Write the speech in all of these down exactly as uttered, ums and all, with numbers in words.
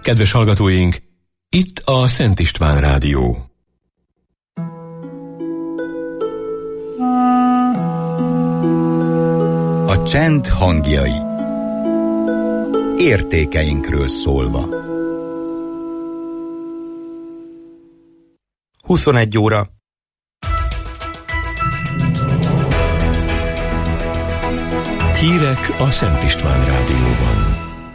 Kedves hallgatóink, itt a Szent István Rádió. A csend hangjai. Értékeinkről szólva. huszonegy óra. Hírek a Szent István Rádióban.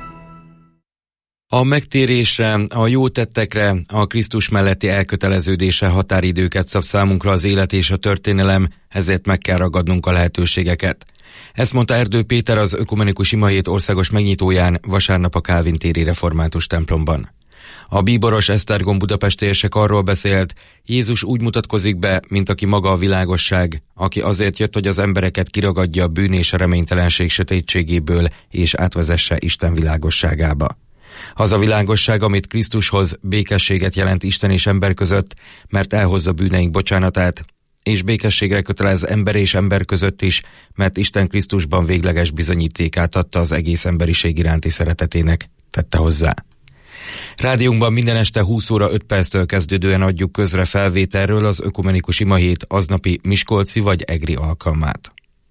A megtérésre, a jó tettekre, a Krisztus melletti elköteleződésre határidőket szab számunkra az élet és a történelem, ezért meg kell ragadnunk a lehetőségeket. Ezt mondta Erdő Péter az Ökumenikus Imahét országos megnyitóján vasárnap a Kálvin téri református templomban. A bíboros Esztergom budapestiesek arról beszélt, Jézus úgy mutatkozik be, mint aki maga a világosság, aki azért jött, hogy az embereket kiragadja a bűn és a reménytelenség sötétségéből és átvezesse Isten világosságába. Az a világosság, amit Krisztushoz, békességet jelent Isten és ember között, mert elhozza bűneink bocsánatát, és békességre kötelez ember és ember között is, mert Isten Krisztusban végleges bizonyítékát adta az egész emberiség iránti szeretetének, tette hozzá. Rádiónkban minden este húsz óra öt perctől kezdődően adjuk közre felvételről az Ökumenikus Imahét aznapi miskolci vagy egri alkalmát.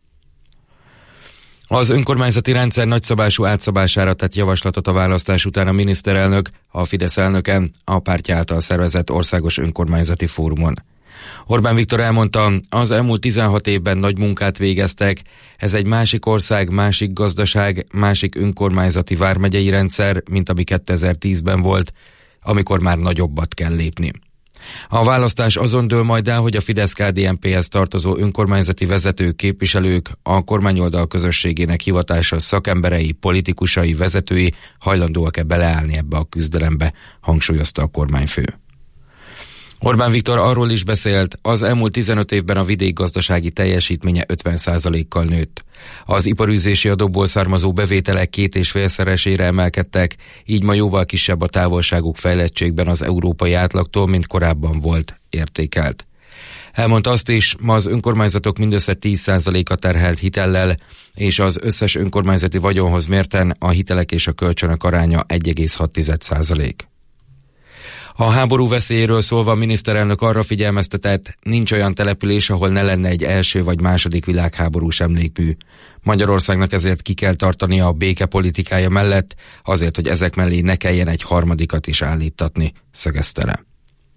Az önkormányzati rendszer nagyszabású átszabására tett javaslatot a választás után a miniszterelnök, a Fidesz elnöke a pártja által szervezett országos önkormányzati fórumon. Orbán Viktor elmondta, az elmúlt tizenhat évben nagy munkát végeztek, ez egy másik ország, másik gazdaság, másik önkormányzati vármegyei rendszer, mint ami kétezer-tízben volt, amikor már nagyobbat kell lépni. A választás azon dől majd el, hogy a Fidesz-ká dé en péhez tartozó önkormányzati vezetők, képviselők, a kormányoldal közösségének hivatásos szakemberei, politikusai, vezetői hajlandóak-e beleállni ebbe a küzdelembe, hangsúlyozta a kormányfő. Orbán Viktor arról is beszélt, az elmúlt tizenöt évben a vidékgazdasági teljesítménye ötven százalékkal nőtt. Az iparűzési adóból származó bevételek két és félszeresére emelkedtek, így ma jóval kisebb a távolságuk fejlettségben az európai átlagtól, mint korábban volt, értékelt. Elmondta azt is, ma az önkormányzatok mindössze tíz százaléka terhelt hitellel, és az összes önkormányzati vagyonhoz mérten a hitelek és a kölcsönök aránya egy egész hat százalék. A háború veszélyéről szólva a miniszterelnök arra figyelmeztetett, nincs olyan település, ahol ne lenne egy első vagy második világháborús emlékmű. Magyarországnak ezért ki kell tartania a békepolitikája mellett, azért, hogy ezek mellé ne kelljen egy harmadikat is állítatni, szögezte le.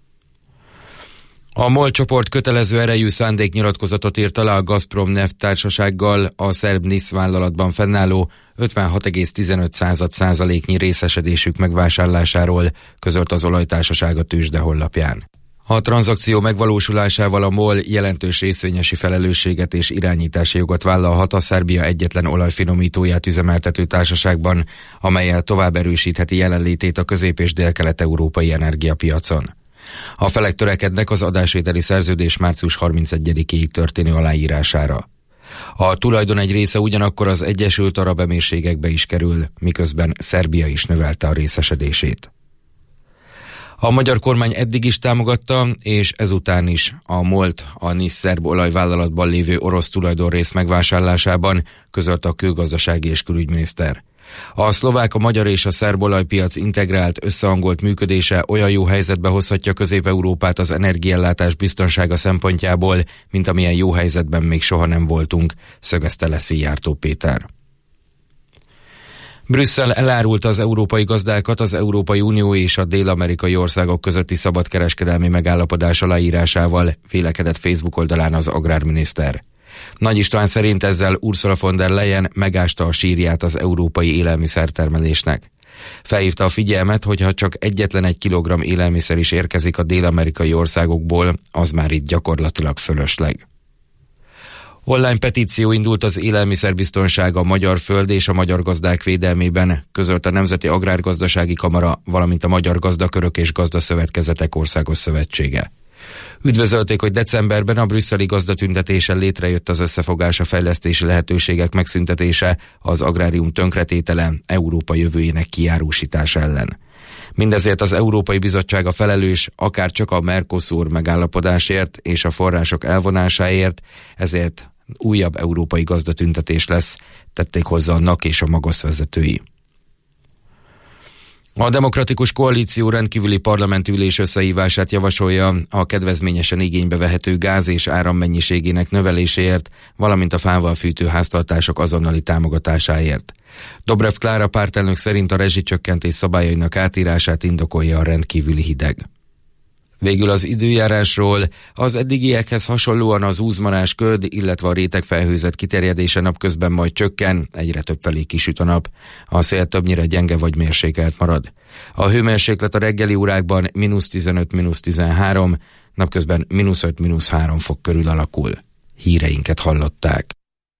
A MOL csoport kötelező erejű szándéknyilatkozatot írt alá a Gazprom nefttársasággal a szerb NISZ vállalatban fennálló ötvenhat egész tizenöt százaléknyi részesedésük megvásárlásáról, közölt az olajtársaság a tőzsde honlapján. A tranzakció megvalósulásával a MOL jelentős részvényesi felelősséget és irányítási jogot vállalhat a Szerbia egyetlen olajfinomítóját üzemeltető társaságban, amellyel tovább erősítheti jelenlétét a közép- és délkelet-európai energiapiacon. A felek törekednek az adásvételi szerződés március harmincegyedikéig történő aláírására. A tulajdon egy része ugyanakkor az Egyesült Arab Emírségekbe is kerül, miközben Szerbia is növelte a részesedését. A magyar kormány eddig is támogatta, és ezután is a MOL-t a NISZ szerb olajvállalatban lévő orosz tulajdonrész megvásárlásában, közölte a külgazdasági és külügyminiszter. A szlovák, a magyar és a szerb olajpiac integrált, összehangolt működése olyan jó helyzetbe hozhatja Közép-Európát az energiaellátás biztonsága szempontjából, mint amilyen jó helyzetben még soha nem voltunk, szögezte le Szijjártó Péter. Brüsszel elárulta az európai gazdákat az Európai Unió és a dél-amerikai országok közötti szabadkereskedelmi megállapodás aláírásával, vélekedett Facebook oldalán az agrárminiszter. Nagy István szerint ezzel Ursula von der Leyen megásta a sírját az európai élelmiszertermelésnek. Felhívta a figyelmet, hogy ha csak egyetlen egy kilogramm élelmiszer is érkezik a dél-amerikai országokból, az már itt gyakorlatilag fölösleg. Online petíció indult az élelmiszerbiztonság, a magyar föld és a magyar gazdák védelmében, közölt a Nemzeti Agrárgazdasági Kamara, valamint a Magyar Gazdakörök és Gazdaszövetkezetek Országos Szövetsége. Üdvözölték, hogy decemberben a brüsszeli gazdatüntetésen létrejött az összefogás, a fejlesztési lehetőségek megszüntetése, az agrárium tönkretétele, Európa jövőjének kijárósítása ellen. Mindezért az Európai Bizottság a felelős, akár csak a Mercosur megállapodásért és a források elvonásáért, ezért újabb európai gazdatüntetés lesz, tették hozzá a NAK és a MAGOSZ vezetői. A Demokratikus Koalíció rendkívüli parlamenti ülés összehívását javasolja a kedvezményesen igénybe vehető gáz és áram mennyiségének növeléséért, valamint a fával fűtő háztartások azonnali támogatásáért. Dobrev Klára pártelnök szerint a rezsicsökkentés szabályainak átírását indokolja a rendkívüli hideg. Végül az időjárásról: az eddigiekhez hasonlóan az úzmarás köd, illetve a rétegfelhőzet kiterjedése napközben majd csökken, egyre többfelé kisüt a nap. A szél többnyire gyenge vagy mérsékelt marad. A hőmérséklet a reggeli órákban mínusz tizenöt mínusz tizenhárom, napközben mínusz öt mínusz három fok körül alakul. Híreinket hallották.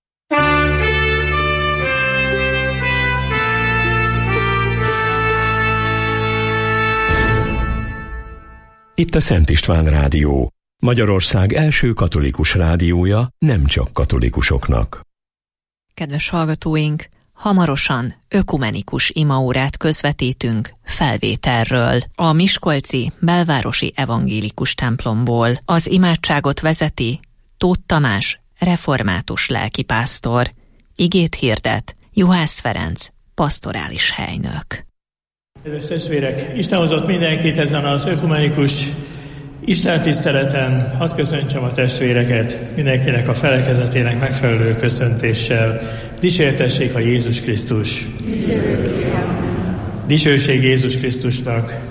Itt a Szent István Rádió, Magyarország első katolikus rádiója nem csak katolikusoknak. Kedves hallgatóink, hamarosan ökumenikus imaórát közvetítünk felvételről a miskolci belvárosi evangélikus templomból. Az imádságot vezeti Tóth Tamás, református lelkipásztor. Igét hirdet Juhász Ferenc, pastorális helynök. Kedves testvérek, Isten hozott mindenkit ezen az ökumenikus istentiszteleten. Hadd köszöntsem a testvéreket mindenkinek a felekezetének megfelelő köszöntéssel. Dicsértessék a Jézus Krisztus! Dicsőség Jézus Krisztusnak!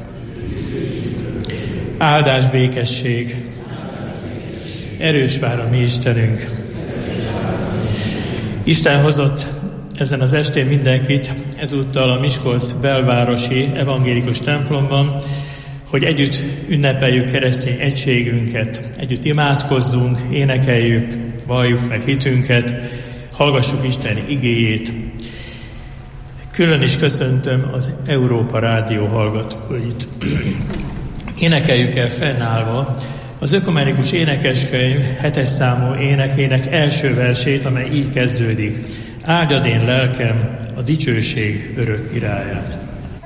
Áldás, békesség! Erős vár a mi Istenünk! Isten hozott ezen az estén mindenkit, ezúttal a Miskolc belvárosi evangélikus templomban, hogy együtt ünnepeljük keresztény egységünket, együtt imádkozzunk, énekeljük, valljuk meg hitünket, hallgassuk Isten igéjét. Külön is köszöntöm az Európa Rádió hallgatóit. Énekeljük el fennállva az ökumenikus énekeskönyv hetes számú énekének első versét, amely így kezdődik: Áldjad én lelkem a dicsőség örök királyát.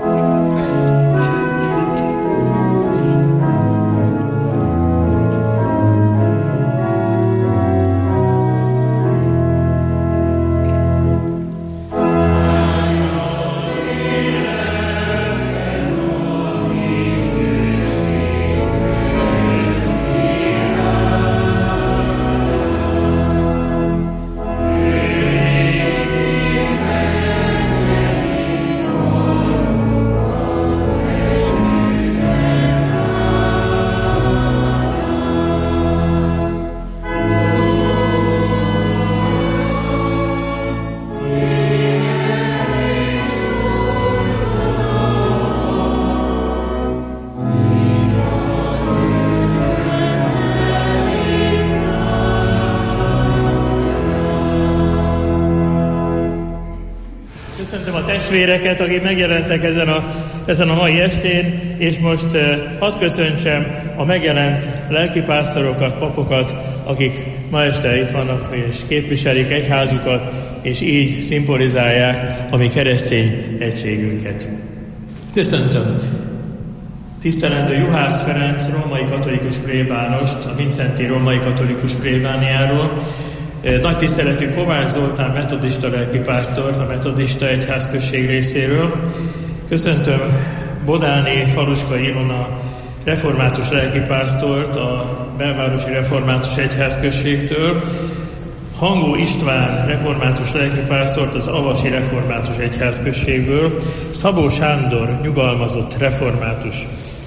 Köszöntöm a testvéreket, akik megjelentek ezen a, ezen a mai estén, és most uh, hadd köszöntsem a megjelent lelkipásztorokat, papokat, akik ma este itt vannak és képviselik egyházukat, és így szimbolizálják a mi keresztény egységünket. Köszöntöm tisztelendő Juhász Ferenc római katolikus plébánost, a Vincenti római katolikus plébániáról, nagy tiszteletű Kovács Zoltán metodista lelkipásztort a metodista egyházközség részéről. Köszöntöm Bodáni Faluska Ilona református lelkipásztort a belvárosi református egyházközségtől, Hangó István református lelkipásztort az avasi református egyházközségből, Szabó Sándor nyugalmazott református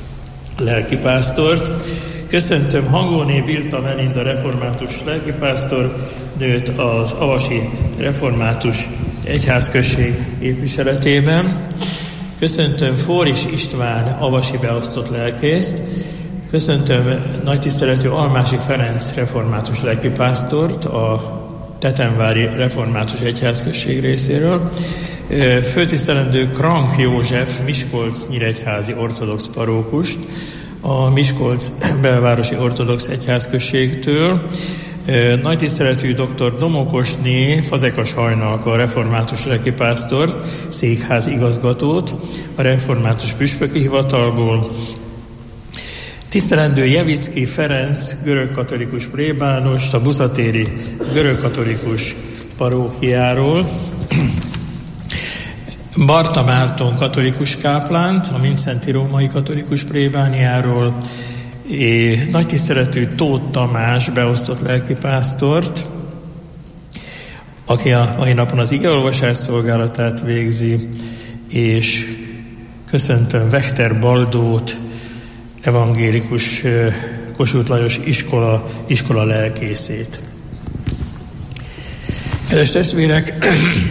lelkipásztort. Köszöntöm Hangóné Birta Melinda református lelkipásztor nőt az avasi református egyházközség képviseletében. Köszöntöm Fóris István avasi beosztott lelkészt. Köszöntöm nagy tiszteletű Almási Ferenc református lelkipásztort a Tetenvári református egyházközség részéről. Főtisztelendő Krank József Miskolc nyíregyházi ortodox parókust a Miskolc belvárosi ortodox egyházközségtől. Nagy tiszteletű dr. Domokosné Fazekas Hajnalka református lelkipásztort, székház igazgatót a református püspöki hivatalból. Tisztelendő Jevicki Ferenc görögkatolikus plébánost a buszatéri görögkatolikus parókiáról. Barta Márton katolikus káplánt, a Mindszenty római katolikus plébániáról, és nagy tiszteletű Tóth Tamás beosztott lelkipásztort, aki a mai napon az igeolvasás szolgálatát végzi, és köszöntöm Vechter Baldót, evangélikus Kossuth Lajos iskola, iskola lelkészét. Kedves testvérek,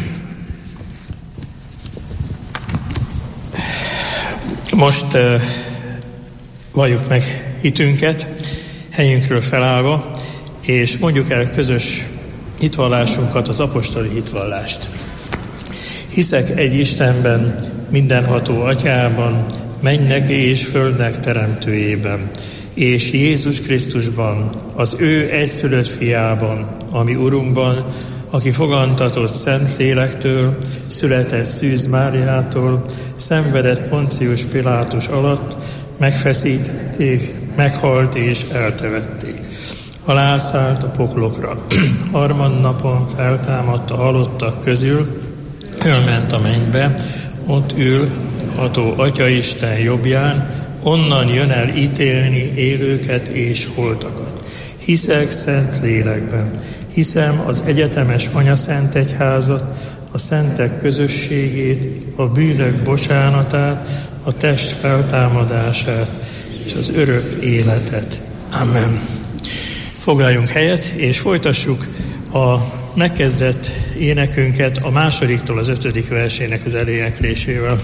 most uh, valljuk meg hitünket, helyünkről felállva, és mondjuk el közös hitvallásunkat, az apostoli hitvallást. Hiszek egy Istenben, mindenható Atyában, mennek és földnek teremtőjében, és Jézus Krisztusban, az ő egyszülött fiában, ami Urunkban, aki fogantatott Szent Lélektől, született Szűz Máriától, szenvedett Poncius Pilátus alatt, megfeszítették, meghalt és eltemették. Alászállt a poklokra. Harmadnapon feltámadt a halottak közül, elment a mennybe, ott ül ható Atyaisten jobbján, onnan jön el ítélni élőket és holtakat. Hiszek Szent Lélekben, hiszem az egyetemes Anyaszent Egyházat, a szentek közösségét, a bűnök bocsánatát, a test feltámadását és az örök életet. Amen. Foglaljunk helyet, és folytassuk a megkezdett énekünket a másodiktól az ötödik versének az eléneklésével.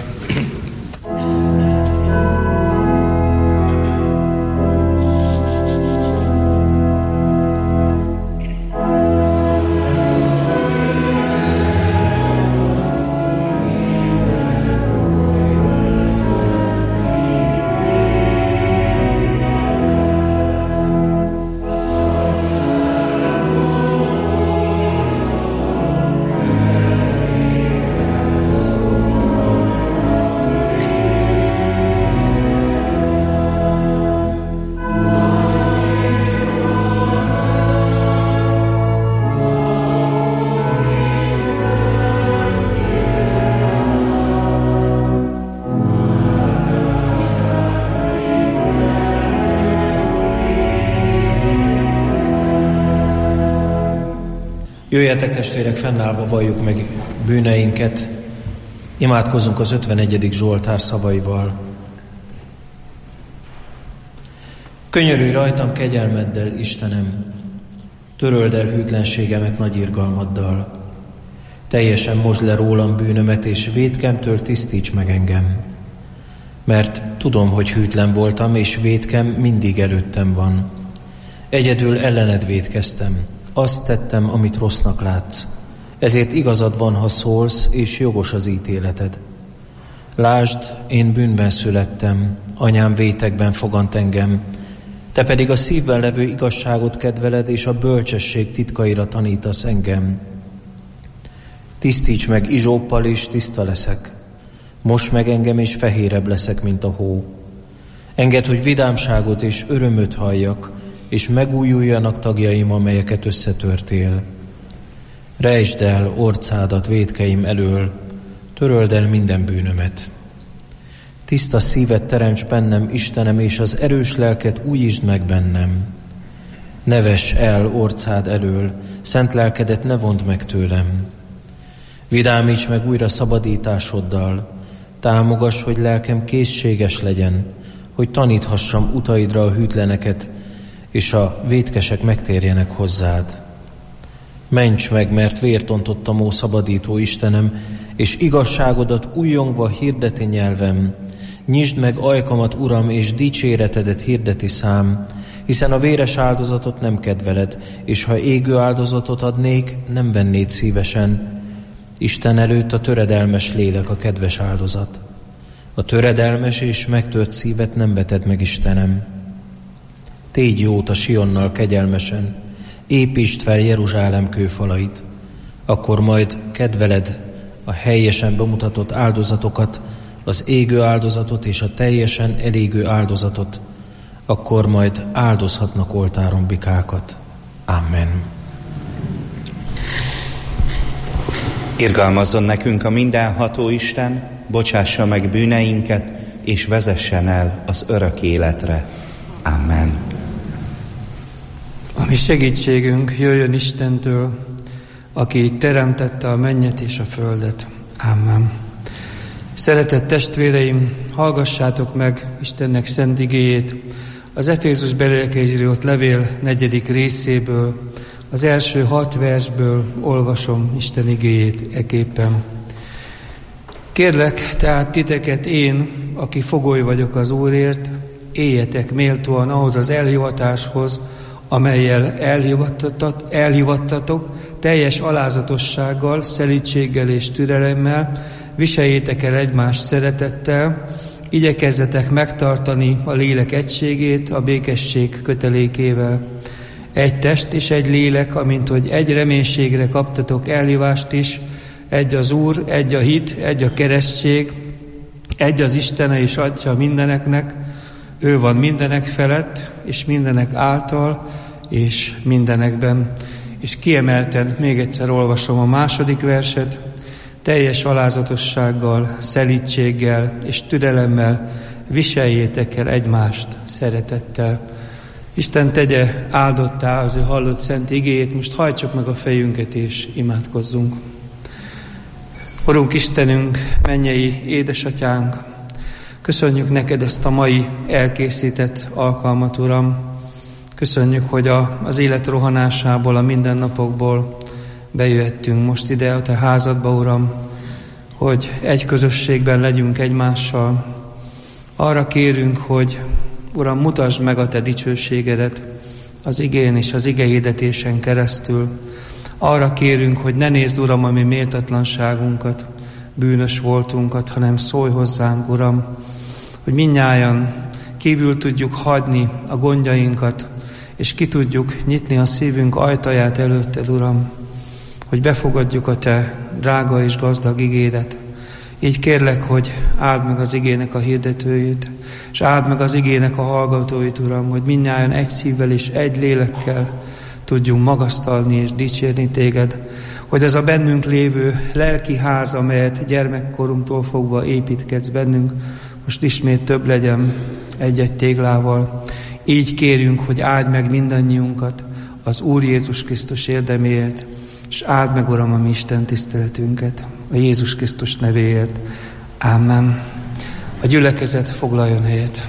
Jöjjetek, testvérek, fennállva valljuk meg bűneinket, imádkozzunk az ötvenegyedik Zsoltár szavaival. Könyörülj rajtam kegyelmeddel, Istenem, töröld el hűtlenségemet nagy irgalmaddal. Teljesen mosd le rólam bűnömet, és vétkemtől tisztíts meg engem. Mert tudom, hogy hűtlen voltam, és vétkem mindig előttem van. Egyedül ellened vétkeztem. Azt tettem, amit rossznak látsz. Ezért igazad van, ha szólsz, és jogos az ítéleted. Lásd, én bűnben születtem, anyám vétekben fogant engem, te pedig a szívben levő igazságot kedveled, és a bölcsesség titkaira tanítasz engem. Tisztíts meg izsóppal, és tiszta leszek. Mosd meg engem, és fehérebb leszek, mint a hó. Engedd, hogy vidámságot és örömöt halljak, és megújuljanak tagjaim, amelyeket összetörtél. Rejtsd el orcádat vétkeim elől, töröld el minden bűnömet. Tiszta szívet teremts bennem, Istenem, és az erős lelket újítsd meg bennem. Ne vess el orcád elől, szent lelkedet ne vond meg tőlem. Vidámíts meg újra szabadításoddal, támogass, hogy lelkem készséges legyen, hogy taníthassam utaidra a hűtleneket, és a vétkesek megtérjenek hozzád. Ments meg, mert vért ontottam, ó szabadító Istenem, és igazságodat újjongva hirdeti nyelvem. Nyisd meg ajkamat, Uram, és dicséretedet hirdeti szám, hiszen a véres áldozatot nem kedveled, és ha égő áldozatot adnék, nem vennéd szívesen. Isten előtt a töredelmes lélek a kedves áldozat. A töredelmes és megtört szívet nem veted meg, Istenem. Tégy jót a Sionnal kegyelmesen, építsd fel Jeruzsálem kőfalait, akkor majd kedveled a helyesen bemutatott áldozatokat, az égő áldozatot és a teljesen elégő áldozatot, akkor majd áldozhatnak oltáron bikákat. Amen. Irgalmazzon nekünk a mindenható Isten, bocsássa meg bűneinket, és vezessen el az örök életre. Amen. A mi segítségünk jöjjön Istentől, aki teremtette a mennyet és a földet. Amen. Szeretett testvéreim, hallgassátok meg Istennek szent igéjét, az Efézus belélekhez írt levél negyedik részéből, az első hat versből olvasom Isten igéjét eképpen. Kérlek tehát titeket én, aki fogoly vagyok az Úrért, éljetek méltóan ahhoz az elhivatáshoz, amellyel elhivattatok, elhivattatok, teljes alázatossággal, szelídséggel és türelemmel, viseljétek el egymást szeretettel, igyekezzetek megtartani a lélek egységét a békesség kötelékével. Egy test és egy lélek, amint hogy egy reménységre kaptatok elhívást is, egy az Úr, egy a hit, egy a keresztség, egy az Istene és Atya mindeneknek, ő van mindenek felett, és mindenek által, és mindenekben. És kiemelten még egyszer olvasom a második verset, teljes alázatossággal, szelídséggel és türelemmel viseljétek el egymást szeretettel. Isten tegye áldottá az ő hallott szent igéjét, most hajtsuk meg a fejünket és imádkozzunk. Urunk Istenünk, mennyei édesatyánk, köszönjük neked ezt a mai elkészített alkalmat, Uram. Köszönjük, hogy a, az élet rohanásából, a mindennapokból bejöhettünk most ide a te házadba, Uram, hogy egy közösségben legyünk egymással. Arra kérünk, hogy Uram, mutasd meg a te dicsőségedet az igén és az igehirdetésen keresztül. Arra kérünk, hogy ne nézd, Uram, a mi méltatlanságunkat, bűnös voltunkat, hanem szólj hozzánk, Uram, hogy mindnyájan kívül tudjuk hagyni a gondjainkat, és ki tudjuk nyitni a szívünk ajtaját előtted, Uram, hogy befogadjuk a te drága és gazdag igédet. Így kérlek, hogy áld meg az igének a hirdetőjét, és áld meg az igének a hallgatóit, Uram, hogy mindnyájan egy szívvel és egy lélekkel tudjunk magasztalni és dicsérni téged, hogy ez a bennünk lévő lelki ház, amelyet gyermekkorunktól fogva építkedsz bennünk, most ismét több legyen egy-egy téglával. Így kérjünk, hogy áld meg mindannyiunkat az Úr Jézus Krisztus érdeméért, és áld meg, Uram, a mi Isten tiszteletünket a Jézus Krisztus nevéért. Amen. A gyülekezet foglaljon helyet.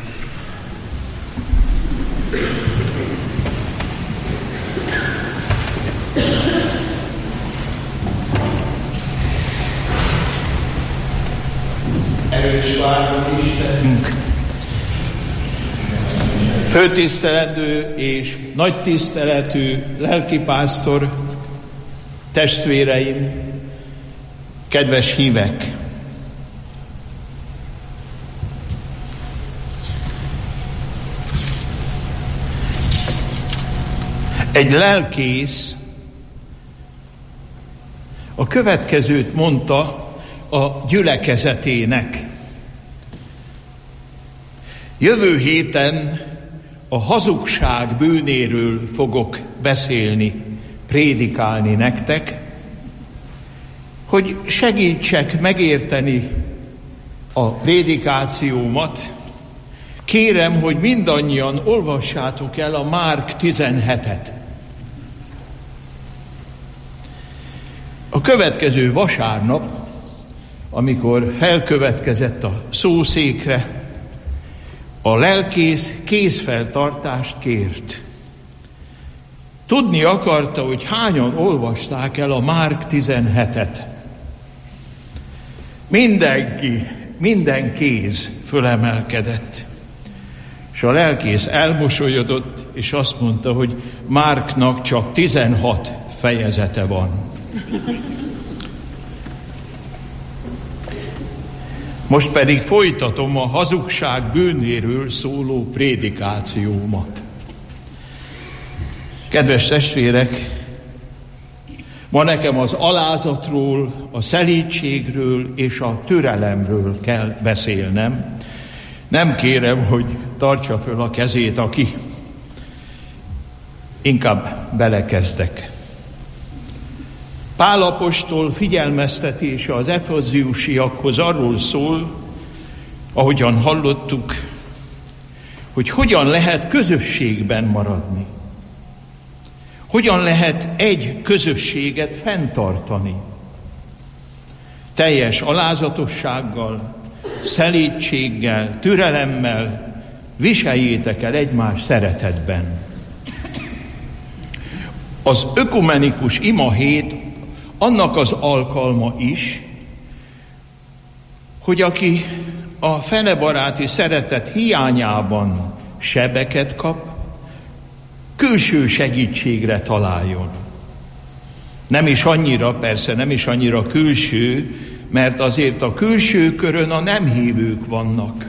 Erős várunk Istenünk, főtisztelendő és nagy tiszteletű lelkipásztor, testvéreim, kedves hívek! Egy lelkész a következőt mondta a gyülekezetének. Jövő héten a hazugság bűnéről fogok beszélni, prédikálni nektek, hogy segítsek megérteni a prédikációmat. Kérem, hogy mindannyian olvassátok el a Márk tizenhetet. A következő vasárnap, amikor felkövetkezett a szószékre, a lelkész kézfeltartást kért. Tudni akarta, hogy hányan olvasták el a Márk tizenhetet. Mindenki, minden kéz fölemelkedett. És a lelkész elmosolyodott, és azt mondta, hogy Márknak csak tizenhat fejezete van. Most pedig folytatom a hazugság bűnéről szóló prédikációmat. Kedves testvérek, ma nekem az alázatról, a szelídségről és a türelemről kell beszélnem. Nem kérem, hogy tartsa föl a kezét, aki. Inkább belekezdek. Pál apostol figyelmeztetése az efeziusiakhoz arról szól, ahogyan hallottuk, hogy hogyan lehet közösségben maradni. Hogyan lehet egy közösséget fenntartani. Teljes alázatossággal, szelídséggel, türelemmel viseljétek el egymás szeretetben. Az ökumenikus imahét annak az alkalma is, hogy aki a felebaráti szeretet hiányában sebeket kap, külső segítségre találjon. Nem is annyira, persze nem is annyira külső, mert azért a külső körön a nem hívők vannak.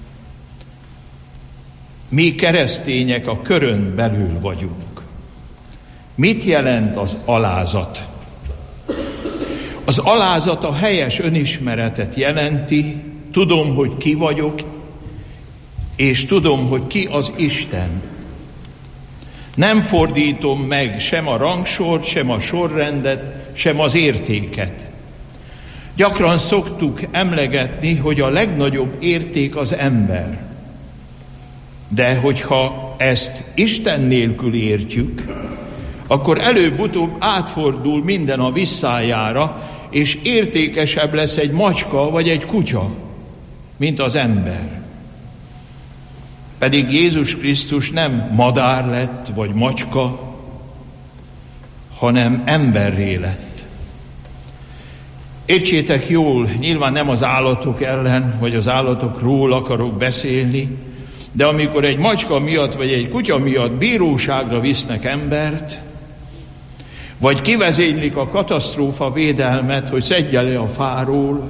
Mi keresztények a körön belül vagyunk. Mit jelent az alázat? Az alázat a helyes önismeretet jelenti, tudom, hogy ki vagyok, és tudom, hogy ki az Isten. Nem fordítom meg sem a rangsort, sem a sorrendet, sem az értéket. Gyakran szoktuk emlegetni, hogy a legnagyobb érték az ember. De hogyha ezt Isten nélkül értjük, akkor előbb-utóbb átfordul minden a visszájára, és értékesebb lesz egy macska vagy egy kutya, mint az ember. Pedig Jézus Krisztus nem madár lett, vagy macska, hanem emberré lett. Értsétek jól, nyilván nem az állatok ellen, vagy az állatokról akarok beszélni, de amikor egy macska miatt, vagy egy kutya miatt bíróságra visznek embert, vagy kivezénylik a katasztrófa védelmet, hogy szedje le a fáról,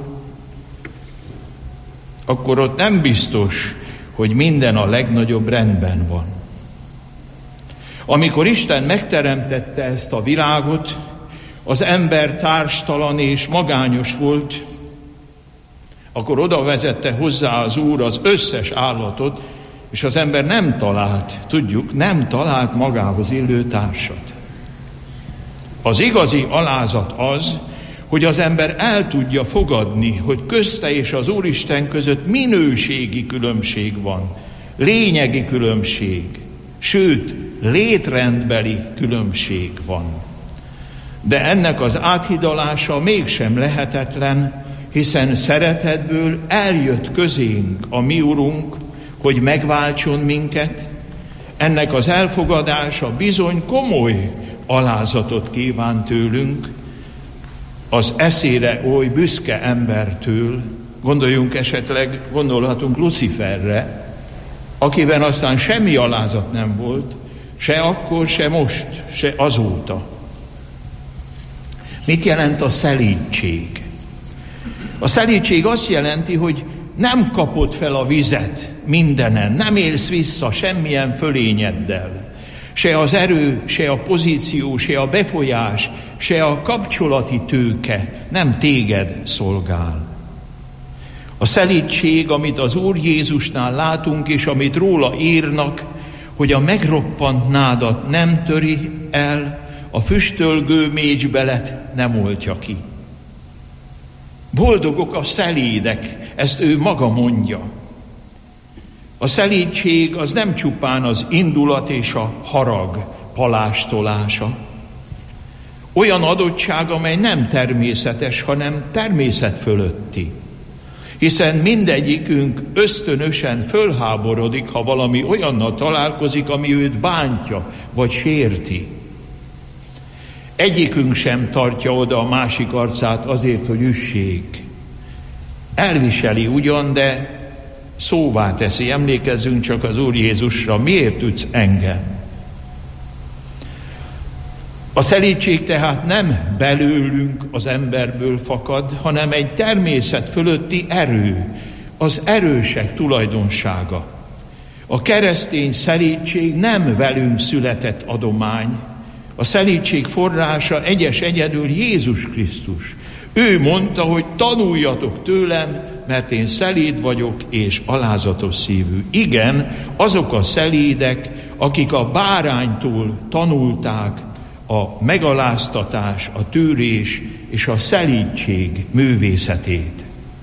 akkor ott nem biztos, hogy minden a legnagyobb rendben van. Amikor Isten megteremtette ezt a világot, az ember társtalan és magányos volt, akkor oda vezette hozzá az Úr az összes állatot, és az ember nem talált, tudjuk, nem talált magához illő társat. Az igazi alázat az, hogy az ember el tudja fogadni, hogy közte és az Úristen között minőségi különbség van, lényegi különbség, sőt, létrendbeli különbség van. De ennek az áthidalása mégsem lehetetlen, hiszen szeretetből eljött közénk a mi Urunk, hogy megváltson minket. Ennek az elfogadása bizony komoly alázatot kíván tőlünk, az eszére oly büszke embertől, gondoljunk esetleg, gondolhatunk Luciferre, akiben aztán semmi alázat nem volt, se akkor, se most, se azóta. Mit jelent a szelídség? A szelídség azt jelenti, hogy nem kapod fel a vizet mindenen, nem élsz vissza semmilyen fölényeddel. Se az erő, se a pozíció, se a befolyás, se a kapcsolati tőke nem téged szolgál. A szelídség, amit az Úr Jézusnál látunk, és amit róla írnak, hogy a megroppant nádat nem töri el, a füstölgő mécsbelet nem oltja ki. Boldogok a szelídek, ezt ő maga mondja. A szelídség az nem csupán az indulat és a harag palástolása. Olyan adottság, amely nem természetes, hanem természet fölötti. Hiszen mindegyikünk ösztönösen fölháborodik, ha valami olyannal találkozik, ami őt bántja, vagy sérti. Egyikünk sem tartja oda a másik arcát azért, hogy üssék. Elviseli ugyan, de szóvá teszi. Emlékezzünk csak az Úr Jézusra, miért ütsz engem? A szelídség tehát nem belőlünk az emberből fakad, hanem egy természet fölötti erő, az erősek tulajdonsága. A keresztény szelídség nem velünk született adomány, a szelídség forrása egyes egyedül Jézus Krisztus. Ő mondta, hogy tanuljatok tőlem, mert én szelíd vagyok és alázatos szívű. Igen, azok a szelídek, akik a báránytól tanulták a megaláztatás, a tűrés és a szelídség művészetét.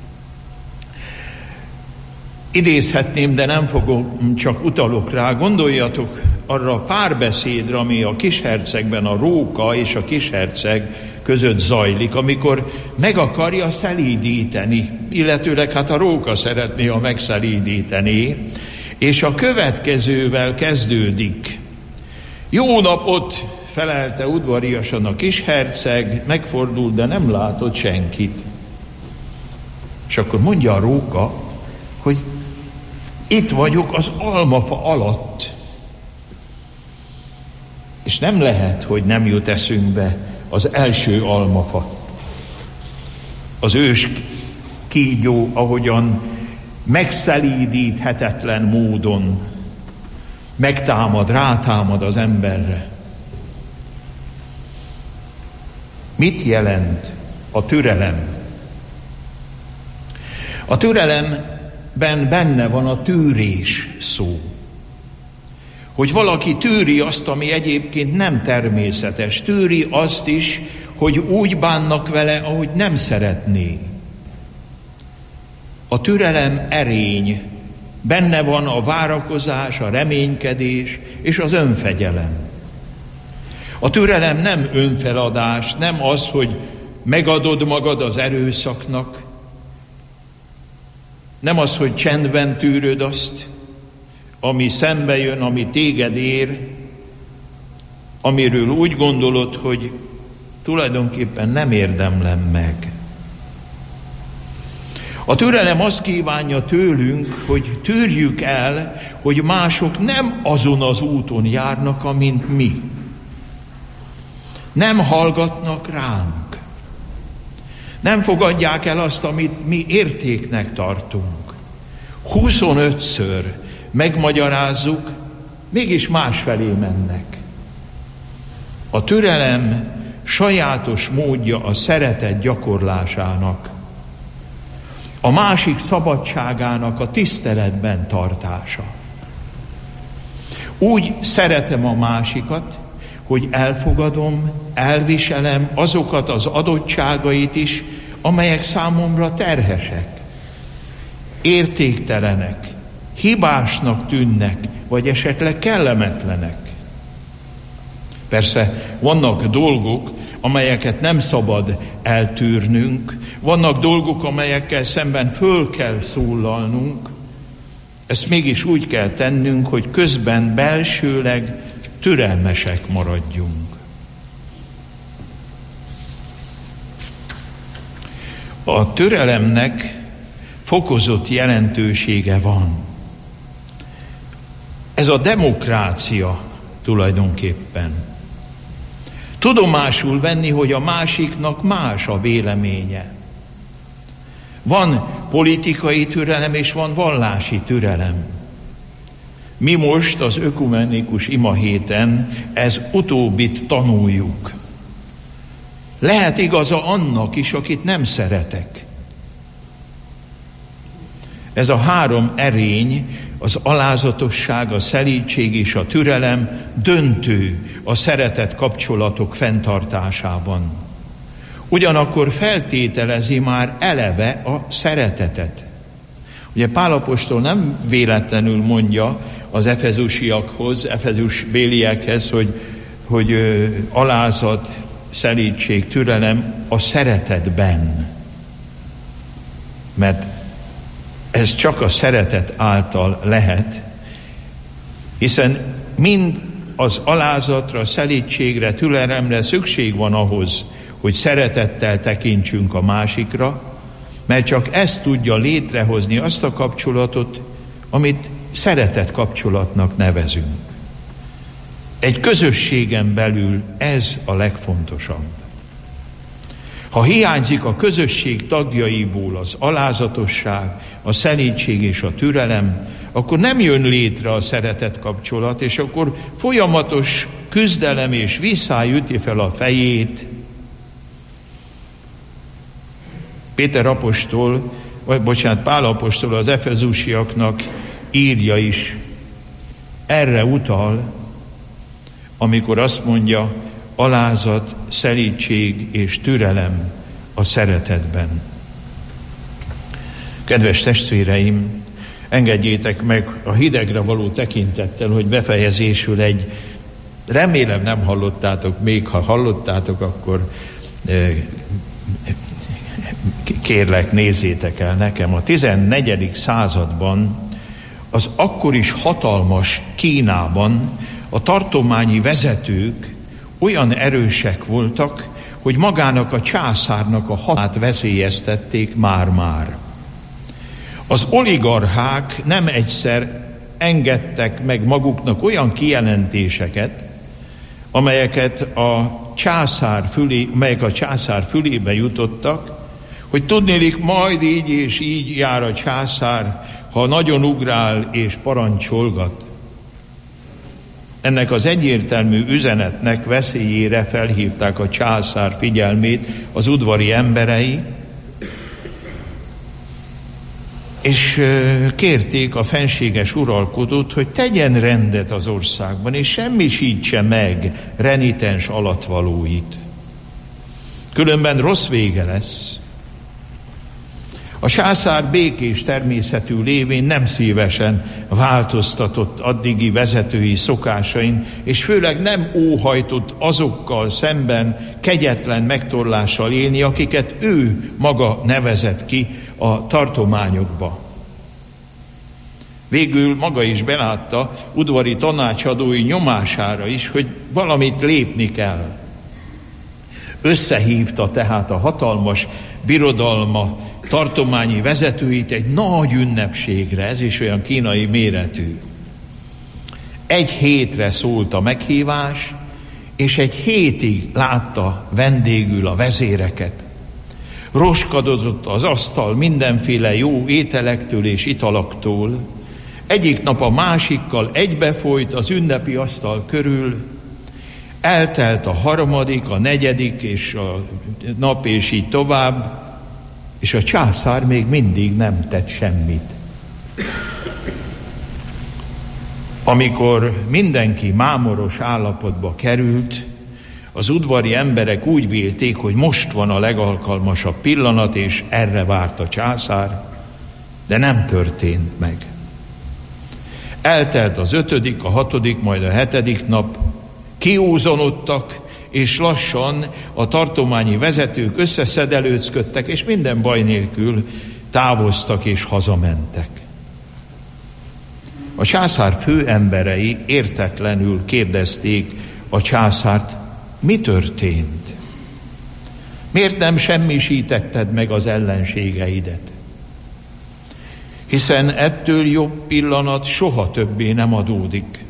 Idézhetném, de nem fogok, csak utalok rá. Gondoljatok arra a párbeszédre, ami a kishercegben a róka és a kisherceg között zajlik, amikor meg akarja szelídíteni, illetőleg hát a róka szeretné, ha megszelídíteni, és a következővel kezdődik. Jó napot, felelte udvariasan a kisherceg, megfordult, de nem látott senkit. És akkor mondja a róka, hogy itt vagyok az almafa alatt. És nem lehet, hogy nem jut eszünkbe az első almafa. Az ős kígyó, ahogyan megszelídíthetetlen módon megtámad, rátámad az emberre. Mit jelent a türelem? A türelemben benne van a tűrés szó. Hogy valaki tűri azt, ami egyébként nem természetes. Tűri azt is, hogy úgy bánnak vele, ahogy nem szeretné. A türelem erény. Benne van a várakozás, a reménykedés és az önfegyelem. A türelem nem önfeladás, nem az, hogy megadod magad az erőszaknak, nem az, hogy csendben tűröd azt, ami szembe jön, ami téged ér, amiről úgy gondolod, hogy tulajdonképpen nem érdemlem meg. A türelem azt kívánja tőlünk, hogy tűrjük el, hogy mások nem azon az úton járnak, amint mi. Nem hallgatnak ránk. Nem fogadják el azt, amit mi értéknek tartunk. huszonötször megmagyarázzuk, mégis másfelé mennek. A türelem sajátos módja a szeretet gyakorlásának, a másik szabadságának a tiszteletben tartása. Úgy szeretem a másikat, hogy elfogadom, elviselem azokat az adottságait is, amelyek számomra terhesek, értéktelenek, hibásnak tűnnek, vagy esetleg kellemetlenek. Persze vannak dolgok, amelyeket nem szabad eltűrnünk, vannak dolgok, amelyekkel szemben föl kell szólalnunk, ezt mégis úgy kell tennünk, hogy közben belsőleg türelmesek maradjunk. A türelemnek fokozott jelentősége van. Ez a demokrácia tulajdonképpen. Tudomásul venni, hogy a másiknak más a véleménye. Van politikai türelem, és van vallási türelem. Mi most az ökumenikus imahéten ez utóbbit tanuljuk. Lehet igaza annak is, akit nem szeretek. Ez a három erény, az alázatosság, a szelídség és a türelem döntő a szeretet kapcsolatok fenntartásában. Ugyanakkor feltételezi már eleve a szeretetet. Ugye Pál apostol nem véletlenül mondja az efezusiakhoz, efezus béliekhez, hogy, hogy ö, alázat, szelídség, türelem a szeretetben. Mert ez csak a szeretet által lehet, hiszen mind az alázatra, szelídségre, türelemre szükség van ahhoz, hogy szeretettel tekintsünk a másikra, mert csak ez tudja létrehozni azt a kapcsolatot, amit szeretet kapcsolatnak nevezünk. Egy közösségen belül ez a legfontosabb. Ha hiányzik a közösség tagjaiból az alázatosság, a szelídség és a türelem, akkor nem jön létre a szeretet kapcsolat, és akkor folyamatos küzdelem és visszály üti fel a fejét. Péter apostol, vagy bocsánat, Pál apostol az efezusiaknak írja is, erre utal, amikor azt mondja, alázat, szelídség és türelem a szeretetben. Kedves testvéreim, engedjétek meg a hidegre való tekintettel, hogy befejezésül egy, remélem nem hallottátok, még ha hallottátok, akkor kérlek, nézzétek el nekem. A tizennegyedik században, az akkor is hatalmas Kínában a tartományi vezetők olyan erősek voltak, hogy magának a császárnak a hatalmát veszélyeztették már-már. Az oligarchák nem egyszer engedtek meg maguknak olyan kijelentéseket, amelyeket a császár fülé, melyek a császár fülébe jutottak, hogy tudnélik, majd így és így jár a császár, ha nagyon ugrál és parancsolgat. Ennek az egyértelmű üzenetnek veszélyére felhívták a császár figyelmét az udvari emberei, és kérték a fenséges uralkodót, hogy tegyen rendet az országban, és semmisítse meg renitens alatvalóit. Különben rossz vége lesz. A császár békés természetű lévén nem szívesen változtatott addigi vezetői szokásain, és főleg nem óhajtott azokkal szemben kegyetlen megtorlással élni, akiket ő maga nevezett ki a tartományokba. Végül maga is belátta udvari tanácsadói nyomására is, hogy valamit lépni kell. Összehívta tehát a hatalmas birodalma tartományi vezetőit egy nagy ünnepségre, ez is olyan kínai méretű. Egy hétre szólt a meghívás, és egy hétig látta vendégül a vezéreket. Roskadozott az asztal mindenféle jó ételektől és italaktól. Egyik nap a másikkal egybefolyt az ünnepi asztal körül. Eltelt a harmadik, a negyedik és a nap, és így tovább, és a császár még mindig nem tett semmit. Amikor mindenki mámoros állapotba került, az udvari emberek úgy vélték, hogy most van a legalkalmasabb pillanat, és erre várt a császár, de nem történt meg. Eltelt az ötödik, a hatodik, majd a hetedik nap, kiúzonodtak, és lassan a tartományi vezetők összeszedelőcködtek, és minden baj nélkül távoztak és hazamentek. A császár főemberei értetlenül kérdezték a császárt, mi történt? Miért nem semmisítetted meg az ellenségeidet? Hiszen ettől jobb pillanat soha többé nem adódik.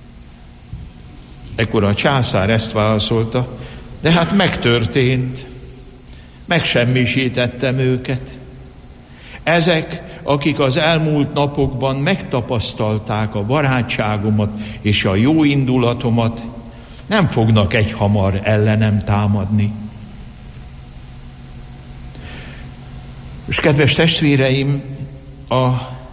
Ekkor a császár ezt válaszolta, de hát megtörtént, megsemmisítettem őket. Ezek, akik az elmúlt napokban megtapasztalták a barátságomat és a jó indulatomat, nem fognak egyhamar ellenem támadni. És kedves testvéreim, a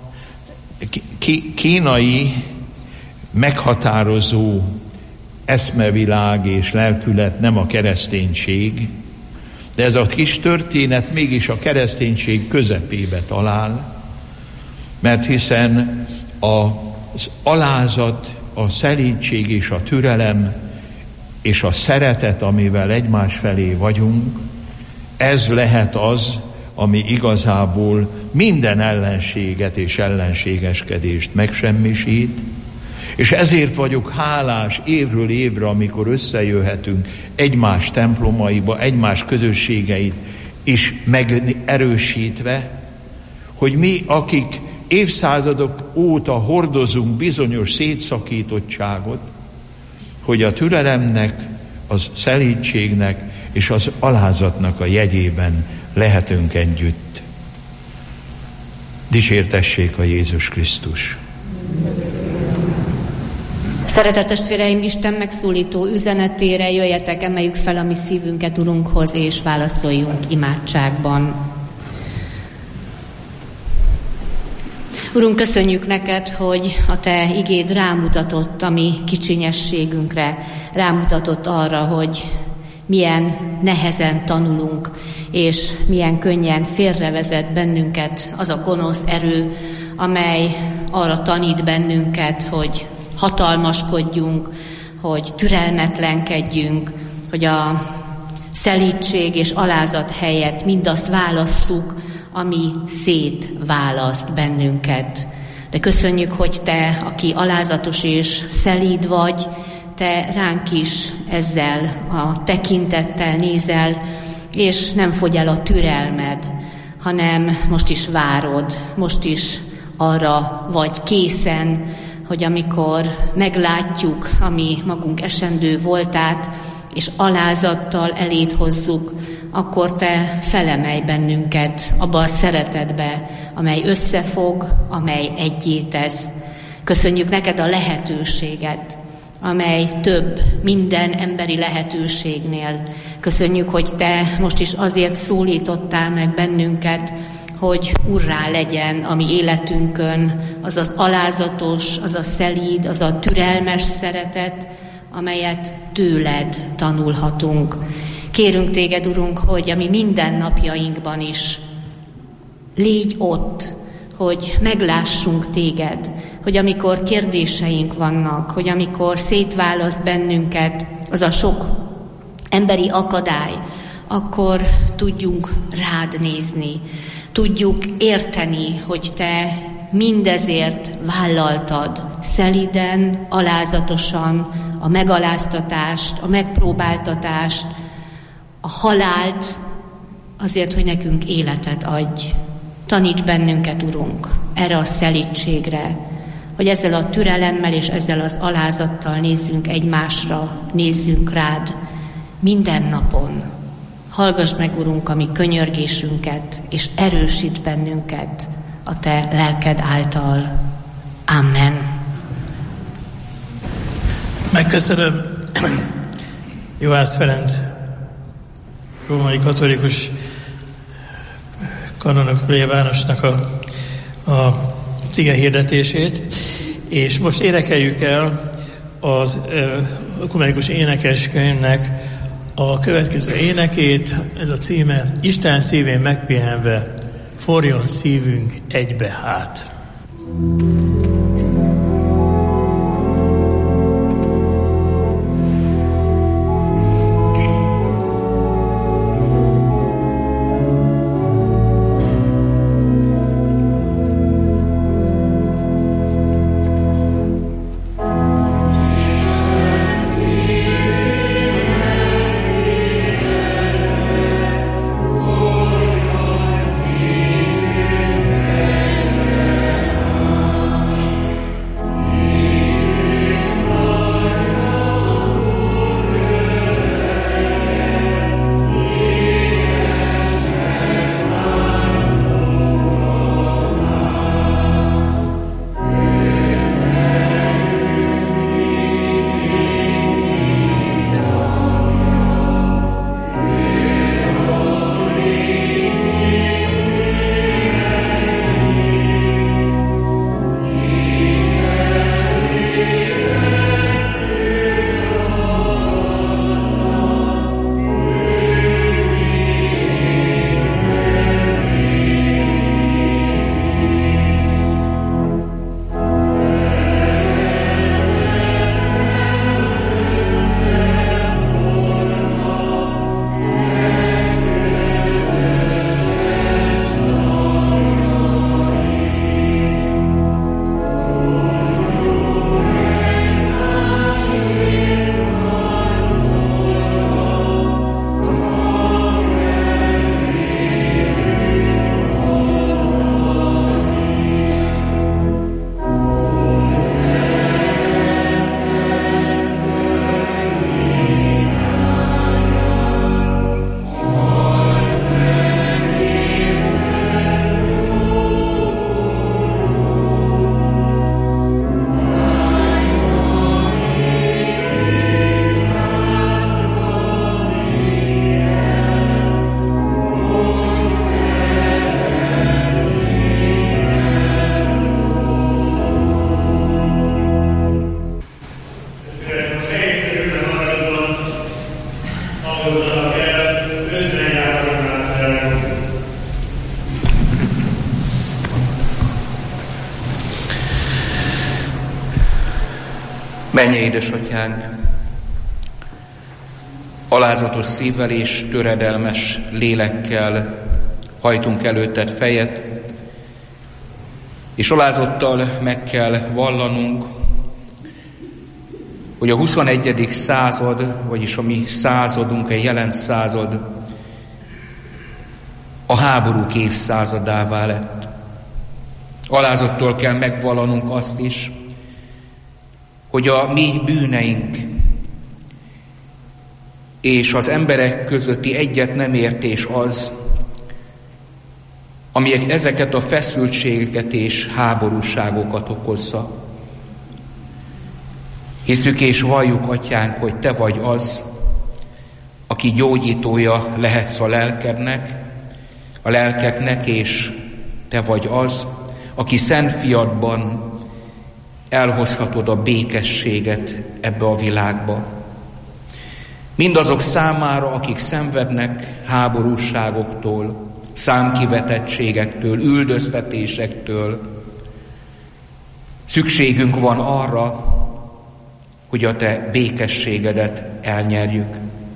kínai meghatározó eszmevilág és lelkület nem a kereszténység, de ez a kis történet mégis a kereszténység közepébe talál, mert hiszen az alázat, a szelídség és a türelem és a szeretet, amivel egymás felé vagyunk, ez lehet az, ami igazából minden ellenséget és ellenségeskedést megsemmisít, és ezért vagyok hálás évről évre, amikor összejöhetünk egymás templomaiba, egymás közösségeit is megerősítve, hogy mi, akik évszázadok óta hordozunk bizonyos szétszakítottságot, hogy a türelemnek, az szelídségnek és az alázatnak a jegyében lehetünk együtt. Dicsértessék a Jézus Krisztus! Szeretett testvéreim, Isten megszólító üzenetére jöjjetek, emeljük fel a mi szívünket Urunkhoz, és válaszoljunk imádságban. Urunk, köszönjük neked, hogy a te igéd rámutatott a mi kicsinyességünkre, rámutatott arra, hogy milyen nehezen tanulunk, és milyen könnyen félrevezet bennünket az a gonosz erő, amely arra tanít bennünket, hogy hatalmaskodjunk, hogy türelmetlenkedjünk, hogy a szelídség és alázat helyett mindazt válasszuk, ami szétválaszt bennünket. De köszönjük, hogy te, aki alázatos és szelíd vagy, te ránk is ezzel a tekintettel nézel, és nem fogy el a türelmed, hanem most is várod, most is arra vagy készen, hogy amikor meglátjuk a mi magunk esendő voltát, és alázattal eléd hozzuk, akkor te felemelj bennünket abba a szeretetbe, amely összefog, amely egyé tesz. Köszönjük neked a lehetőséget, amely több minden emberi lehetőségnél. Köszönjük, hogy te most is azért szólítottál meg bennünket, hogy urrá legyen a mi életünkön az az alázatos, az a szelíd, az a türelmes szeretet, amelyet tőled tanulhatunk. Kérünk téged, Urunk, hogy a mi mindennapjainkban is légy ott, hogy meglássunk téged, hogy amikor kérdéseink vannak, hogy amikor szétválaszt bennünket az a sok emberi akadály, akkor tudjunk rád nézni, tudjuk érteni, hogy te mindezért vállaltad szelíden, alázatosan a megaláztatást, a megpróbáltatást, a halált, azért, hogy nekünk életet adj. Taníts bennünket, Urunk, erre a szelídségre, hogy ezzel a türelemmel és ezzel az alázattal nézzünk egymásra, nézzünk rád minden napon. Hallgass meg, Urunk, a mi könyörgésünket, és erősíts bennünket a te lelked által. Amen. Megköszönöm Juhász Ferenc római katolikus kanonok plébánosnak a, a cige hirdetését, és most énekeljük el az ökumenikus énekeskönyvnek a következő énekét. Ez a címe: Isten szívén megpihenve, forjon szívünk egybe hát. Mennyei édesatyánk, alázatos szívvel és töredelmes lélekkel hajtunk előtted fejet, és alázattal meg kell vallanunk, hogy a huszonegyedik század, vagyis a mi századunk, egy jelent század, a háborúk évszázadává lett. Alázattal kell megvallanunk azt is, hogy a mi bűneink és az emberek közötti egyet nem értés az, ami ezeket a feszültségeket és háborúságokat okozza. Hiszük és valljuk, atyánk, hogy te vagy az, aki gyógyítója lehetsz a lelkednek, a lelkeknek, és te vagy az, aki szent fiadban elhozhatod a békességet ebbe a világba. Mindazok számára, akik szenvednek háborúságoktól, számkivetettségektől, üldöztetésektől, szükségünk van arra, hogy a te békességedet elnyerjük.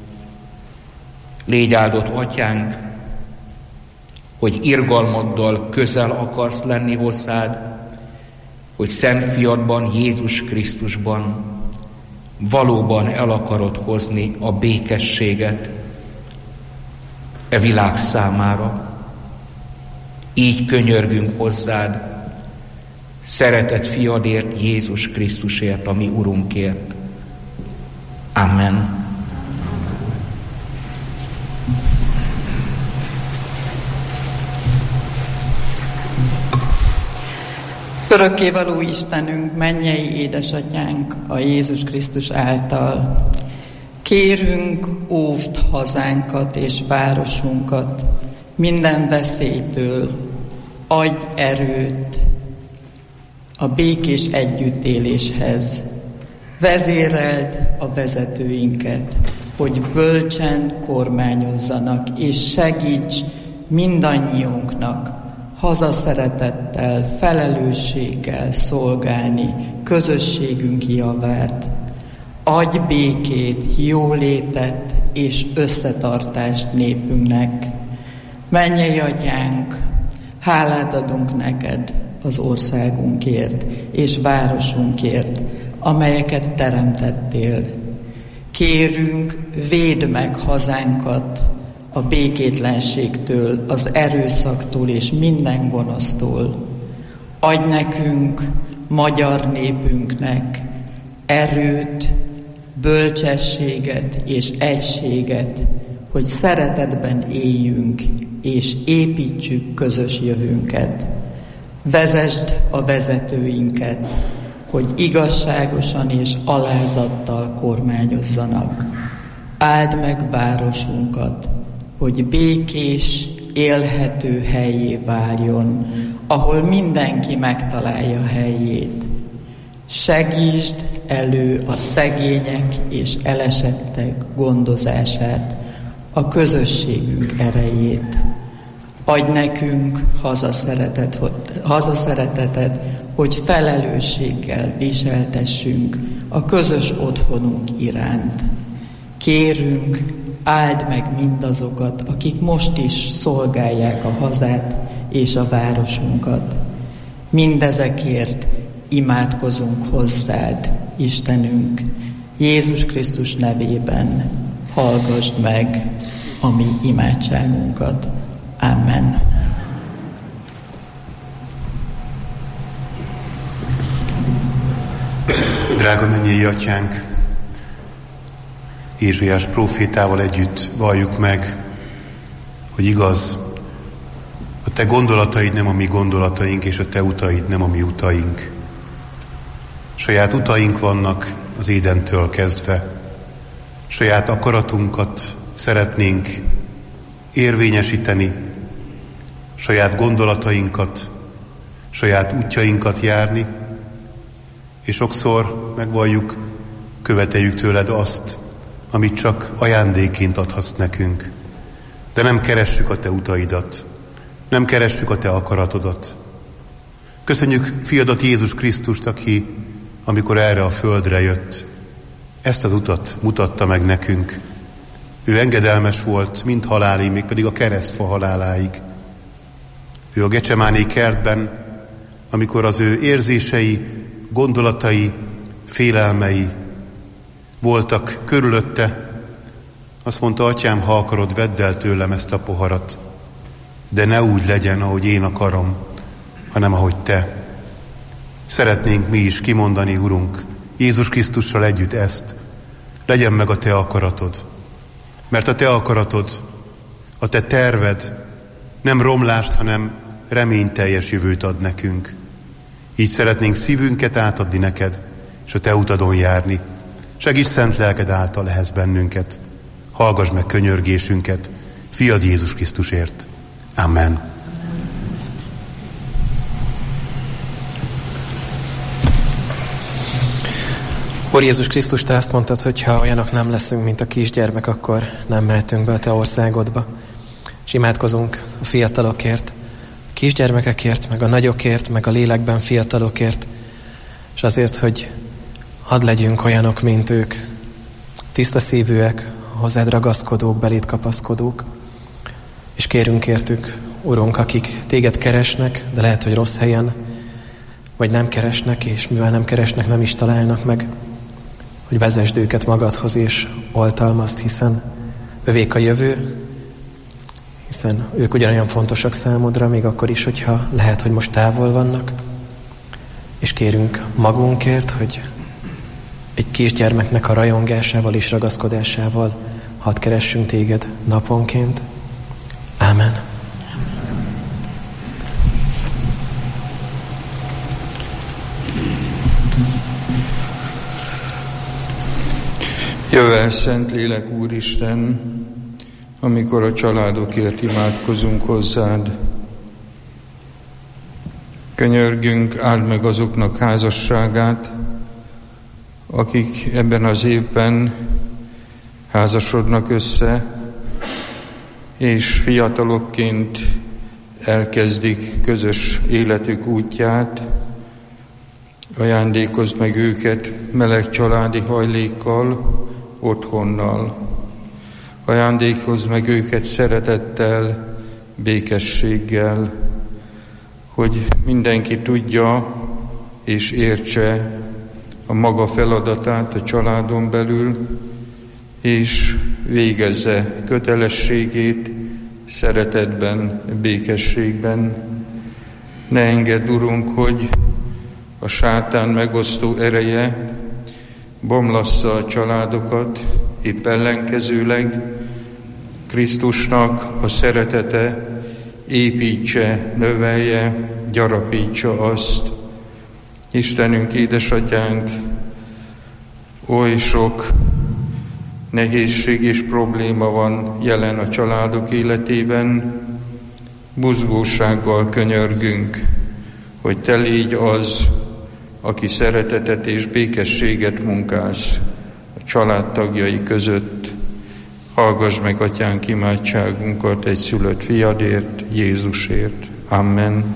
Légy áldott, atyánk, hogy irgalmaddal közel akarsz lenni hozzád, hogy szent fiadban, Jézus Krisztusban valóban el akarod hozni a békességet e világ számára. Így könyörgünk hozzád, szeretett fiadért, Jézus Krisztusért, a mi Urunkért. Amen. Örökkévaló Istenünk, mennyei édesatyánk a Jézus Krisztus által. Kérünk, óvd hazánkat és városunkat minden veszélytől, adj erőt a békés együttéléshez. Vezéreld a vezetőinket, hogy bölcsen kormányozzanak, és segíts mindannyiunknak hazaszeretettel, felelősséggel szolgálni közösségünk javát. Adj békét, jólétet és összetartást népünknek. Mennyei atyánk, hálát adunk neked az országunkért és városunkért, amelyeket teremtettél. Kérünk, védd meg hazánkat a békétlenségtől, az erőszaktól és minden gonosztól. Adj nekünk, magyar népünknek erőt, bölcsességet és egységet, hogy szeretetben éljünk és építsük közös jövőnket. Vezesd a vezetőinket, hogy igazságosan és alázattal kormányozzanak. Áld meg városunkat, hogy békés, élhető hellyé váljon, ahol mindenki megtalálja helyét. Segítsd elő a szegények és elesettek gondozását, a közösségünk erejét. Adj nekünk hazaszeretet, hazaszeretetet, hogy felelősséggel viseltessünk a közös otthonunk iránt. Kérünk, áld meg mindazokat, akik most is szolgálják a hazát és a városunkat. Mindezekért imádkozunk hozzád, Istenünk, Jézus Krisztus nevében. Hallgassd meg a mi imádságunkat. Amen. Drága mennyei atyánk, Ézsaiás prófétával együtt valljuk meg, hogy igaz, a te gondolataid nem a mi gondolataink, és a te utaid nem a mi utaink. Saját utaink vannak az Édentől kezdve. Saját akaratunkat szeretnénk érvényesíteni, saját gondolatainkat, saját útjainkat járni, és sokszor megvalljuk, követeljük tőled azt, amit csak ajándékként adhatsz nekünk. De nem keressük a te utaidat, nem keressük a te akaratodat. Köszönjük fiadat, Jézus Krisztust, aki amikor erre a földre jött. Ezt az utat mutatta meg nekünk. Ő engedelmes volt mind halálig, még pedig a keresztfa haláláig. Ő a Gecsemáné kertben, amikor az ő érzései, gondolatai, félelmei voltak körülötte, azt mondta: Atyám, ha akarod, vedd el tőlem ezt a poharat, de ne úgy legyen, ahogy én akarom, hanem ahogy te. Szeretnénk mi is kimondani, Urunk, Jézus Krisztussal együtt ezt: legyen meg a te akaratod. Mert a te akaratod, a te terved nem romlást, hanem reményteljes jövőt ad nekünk. Így szeretnénk szívünket átadni neked, és a te utadon járni. Segíts szent lelked által ehhez bennünket. Hallgass meg könyörgésünket, fiad Jézus Krisztusért. Amen. Úr Jézus Krisztus, te azt mondtad, hogy ha olyanok nem leszünk, mint a kisgyermek, akkor nem mehetünk be a te országodba. És imádkozunk a fiatalokért, a kisgyermekekért, meg a nagyokért, meg a lélekben fiatalokért, és azért, hogy hadd legyünk olyanok, mint ők, tiszta szívűek, hozzád ragaszkodók, beléd kapaszkodók, és kérünk értük, Urunk, akik téged keresnek, de lehet, hogy rossz helyen, vagy nem keresnek, és mivel nem keresnek, nem is találnak meg, hogy vezesd őket magadhoz, és oltalmazd, hiszen övék a jövő, hiszen ők ugyanolyan fontosak számodra, még akkor is, hogyha lehet, hogy most távol vannak, és kérünk magunkért, hogy egy kisgyermeknek a rajongásával és ragaszkodásával hadd keressünk téged naponként. Ámen. Jöjj, Szentlélek Úristen, amikor a családokért imádkozunk hozzád. Könyörgünk, áld meg azoknak házasságát, akik ebben az évben házasodnak össze, és fiatalokként elkezdik közös életük útját. Ajándékozd meg őket meleg családi hajlékkal, otthonnal. Ajándékozd meg őket szeretettel, békességgel, hogy mindenki tudja és értse a maga feladatát a családon belül, és végezze kötelességét szeretetben, békességben. Ne engedd, Urunk, hogy a sátán megosztó ereje bomlassza a családokat, épp ellenkezőleg Krisztusnak a szeretete építse, növelje, gyarapítsa azt. Istenünk, édesatyánk, oly sok nehézség és probléma van jelen a családok életében, buzgósággal könyörgünk, hogy te légy az, aki szeretetet és békességet munkálsz a családtagjai között. Hallgass meg, Atyánk, imádságunkat egy szülött fiadért, Jézusért. Amen.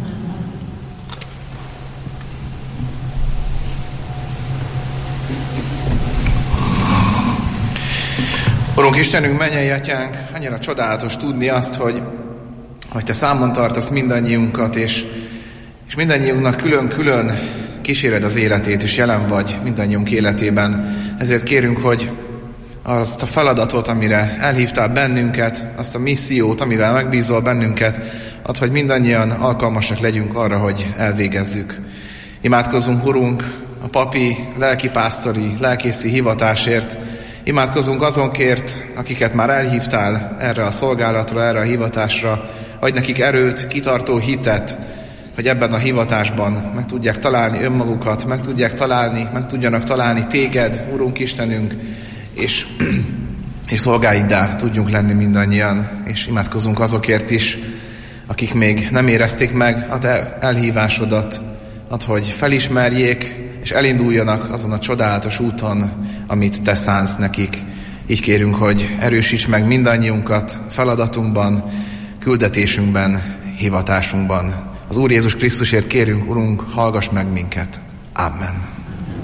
Urunk Istenünk, mennyei Atyánk, annyira csodálatos tudni azt, hogy, hogy te számon tartasz mindannyiunkat, és, és mindannyiunknak külön-külön kíséred az életét, és jelen vagy mindannyiunk életében. Ezért kérünk, hogy azt a feladatot, amire elhívtál bennünket, azt a missziót, amivel megbízol bennünket, add, hogy mindannyian alkalmasak legyünk arra, hogy elvégezzük. Imádkozunk, Urunk, a papi, lelkipásztori, lelkészi hivatásért. Imádkozunk azonkért, akiket már elhívtál erre a szolgálatra, erre a hivatásra. Adj nekik erőt, kitartó hitet, hogy ebben a hivatásban meg tudják találni önmagukat, meg tudják találni, meg tudjanak találni téged, Urunk Istenünk, és, és szolgáiddá tudjunk lenni mindannyian. És imádkozunk azokért is, akik még nem érezték meg a te elhívásodat, add, hogy felismerjék, és elinduljanak azon a csodálatos úton, amit te szánsz nekik. Így kérünk, hogy erősíts meg mindannyiunkat feladatunkban, küldetésünkben, hivatásunkban. Az Úr Jézus Krisztusért kérünk, Urunk, hallgass meg minket. Amen.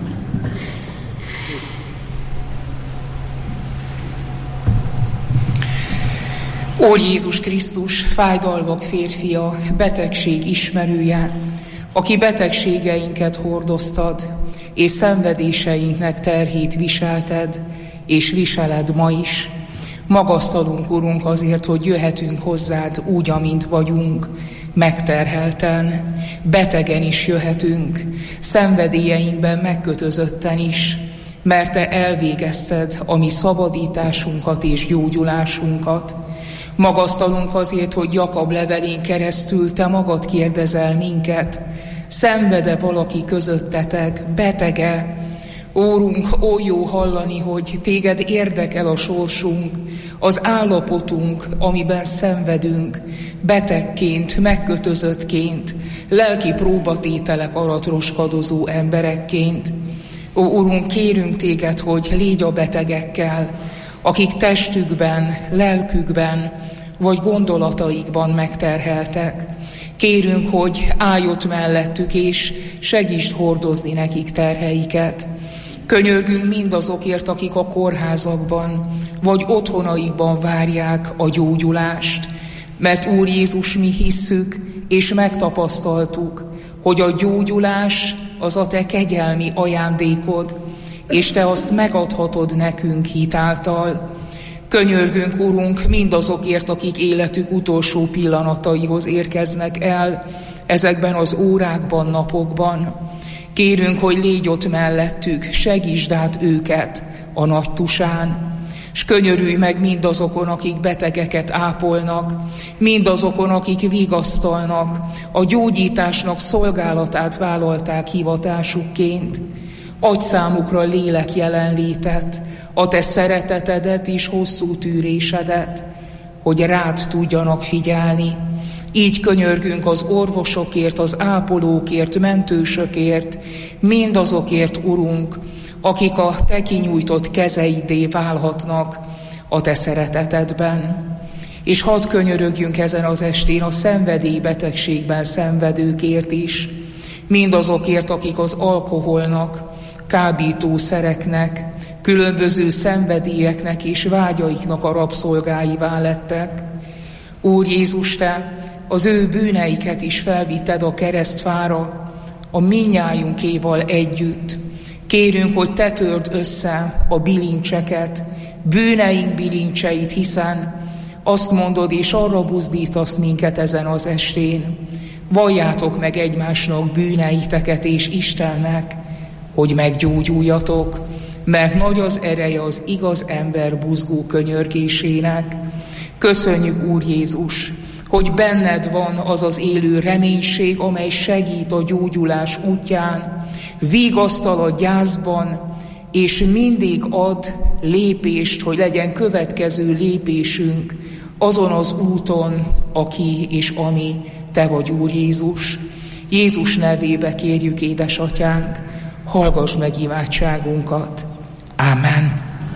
Úr Jézus Krisztus, fájdalmak férfia, betegség ismerője, aki betegségeinket hordoztad, és szenvedéseinknek terhét viselted, és viseled ma is. Magasztalunk, Urunk, azért, hogy jöhetünk hozzád úgy, amint vagyunk, megterhelten, betegen is jöhetünk, szenvedélyeinkben megkötözötten is, mert Te elvégezted a mi szabadításunkat és gyógyulásunkat. Magasztalunk azért, hogy Jakab levelén keresztül Te magad kérdezel minket, szenvede valaki közöttetek, betege? Órunk, oly jó hallani, hogy Téged érdekel a sorsunk, az állapotunk, amiben szenvedünk, betegként, megkötözöttként, lelki próbatételek alatt roskadozó emberekként. Ó, Urunk, kérünk Téged, hogy légy a betegekkel, akik testükben, lelkükben vagy gondolataikban megterheltek. Kérünk, hogy állj ott mellettük, és segítsd hordozni nekik terheiket. Könyörgünk mindazokért, akik a kórházakban vagy otthonaikban várják a gyógyulást, mert Úr Jézus, mi hisszük és megtapasztaltuk, hogy a gyógyulás az a Te kegyelmi ajándékod, és Te azt megadhatod nekünk hitáltal. Könyörgünk, Urunk, mindazokért, akik életük utolsó pillanataihoz érkeznek el ezekben az órákban, napokban. Kérünk, hogy légy ott mellettük, segítsd át őket a nagy tusán, s könyörülj meg mindazokon, akik betegeket ápolnak, mindazokon, akik vigasztalnak, a gyógyításnak szolgálatát vállalták hivatásukként. Adj számukra lélek jelenlétet, a Te szeretetedet és hosszú tűrésedet, hogy rád tudjanak figyelni. Így könyörgünk az orvosokért, az ápolókért, mentősökért, mindazokért, Urunk, akik a Te kinyújtott kezeidé válhatnak a Te szeretetedben. És hadd könyörögjünk ezen az estén a szenvedélybetegségben szenvedőkért is, mindazokért, akik az alkoholnak, kábítószereknek, különböző szenvedélyeknek és vágyaiknak a rabszolgáivá lettek. Úr Jézus, Te az ő bűneiket is felvitted a keresztfára, a minnyájunkéval együtt. Kérünk, hogy Te törd össze a bilincseket, bűneink bilincseit, hiszen azt mondod, és arra buzdítasz minket ezen az estén. Valljátok meg egymásnak bűneiteket és Istennek, hogy meggyógyuljatok, mert nagy az ereje az igaz ember buzgó könyörgésének. Köszönjük, Úr Jézus, hogy benned van az az élő reménység, amely segít a gyógyulás útján, vigasztal a gyászban, és mindig ad lépést, hogy legyen következő lépésünk azon az úton, aki és ami Te vagy, Úr Jézus. Jézus nevébe kérjük, édesatyánk, hallgass meg imádságunkat. Ámen.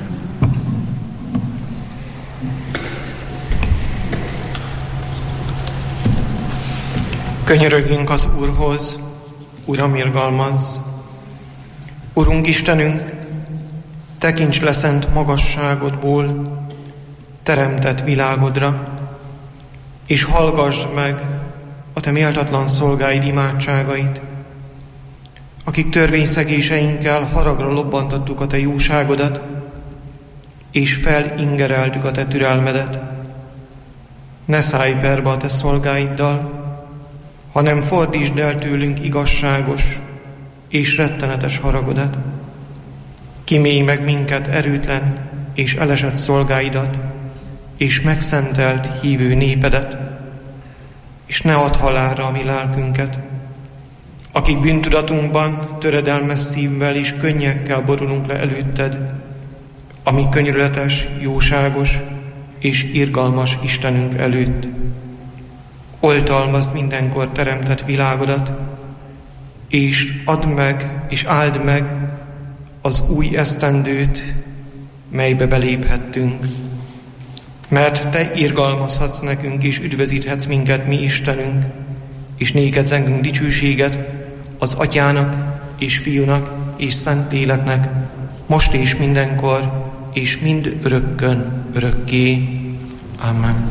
Könyörögjünk az Úrhoz, Uram, irgalmazz. Urunk Istenünk, tekints le szent magasságodból teremtett világodra, és hallgassd meg a Te méltatlan szolgáid imádságait, akik törvényszegéseinkkel haragra lobbantottuk a Te jóságodat, és felingereltük a Te türelmedet. Ne szállj perbe a Te szolgáiddal, hanem fordítsd el tőlünk igazságos és rettenetes haragodat. Kímélj meg minket erőtlen és elesett szolgáidat, és megszentelt hívő népedet, és ne add halálra a mi lelkünket, akik bűntudatunkban töredelmes szívvel és könnyekkel borulunk le előtted, ami könyörületes, jóságos és irgalmas Istenünk előtt. Oltalmazd mindenkor teremtett világodat, és add meg, és áld meg az új esztendőt, melybe beléphettünk. Mert Te irgalmazhatsz nekünk, és üdvözíthetsz minket, mi Istenünk, és néked zengünk dicsőséget az Atyának és Fiúnak és Szentléleknek, most és mindenkor, és mind örökkön, örökké. Amen.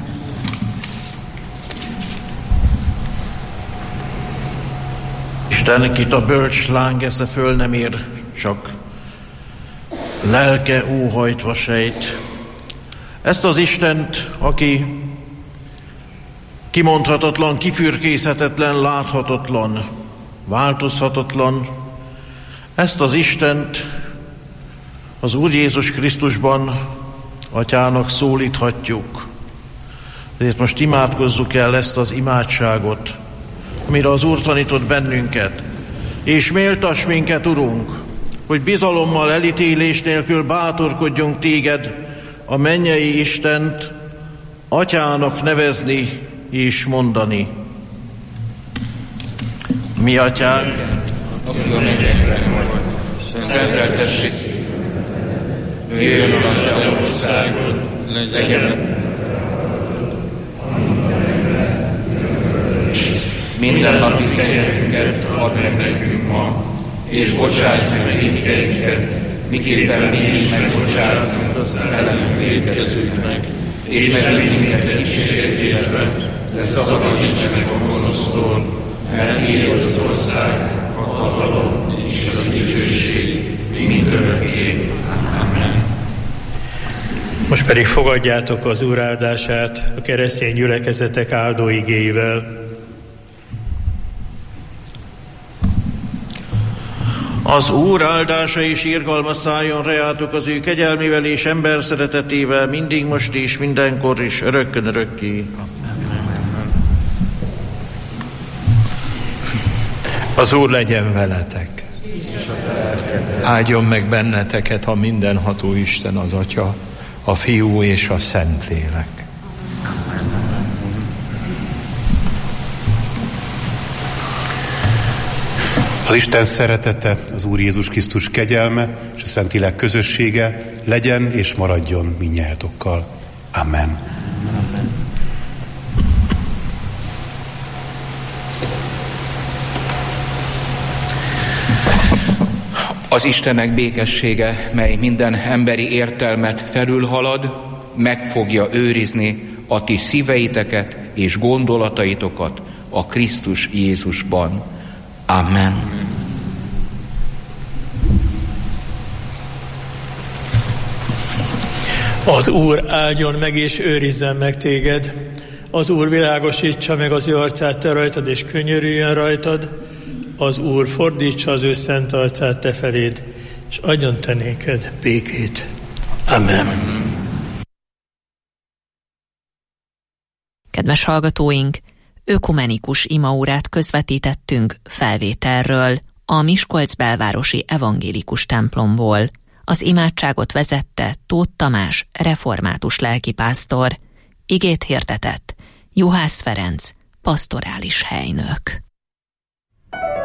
Isten, kit a bölcs láng esze föl nem ér, csak lelke óhajtva sejt. Ezt az Istent, aki kimondhatatlan, kifürkészhetetlen, láthatatlan, változhatatlan, ezt az Istent az Úr Jézus Krisztusban Atyának szólíthatjuk. Ezért most imádkozzuk el ezt az imádságot, amire az Úr tanított bennünket. És méltass minket, Urunk, hogy bizalommal, elítélés nélkül bátorkodjunk téged, a mennyei Istent Atyának nevezni és mondani. Mi Atyánk, aki a mennyekben vagy, szenteltessék, jöjjön a te országod, legyen minden napi kenyerünket add meg nekünk ma, és bocsáss meg vétkeinket, miképpen mi is megbocsátunk az ellenünk vétkezőknek, és ne vigy minket kísértésbe, de szabadíts meg a gonosztól, mert tiéd az ország, a hatalom és a dicsőség mind örökké. Amen. Most pedig fogadjátok az Úr áldását a keresztény gyülekezetek áldó igéivel. Az Úr áldása és irgalma szálljon reátok az ő kegyelmével és ember szeretetével, mindig, most és mindenkor és örökkön örökké. Az Úr legyen veletek. Áldjon meg benneteket a mindenható Isten, az Atya, a Fiú és a Szentlélek. Az Isten szeretete, az Úr Jézus Krisztus kegyelme és a Szentlélek közössége legyen és maradjon mindnyájatokkal. Amen. Az Istennek békessége, mely minden emberi értelmet felülhalad, meg fogja őrizni a ti szíveiteket és gondolataitokat a Krisztus Jézusban. Amen. Az Úr áldjon meg és őrizzen meg téged. Az Úr világosítsa meg az ő arcát te rajtad, és könyörüljön rajtad. Az Úr fordítsa az ő szent arcát te feléd, és adjon te néked békét. Amen. Kedves hallgatóink, ökumenikus imaórát közvetítettünk felvételről, a Miskolc belvárosi evangélikus templomból. Az imádságot vezette Tóth Tamás, református lelkipásztor, igét hirdetett Juhász Ferenc, pastorális helynök.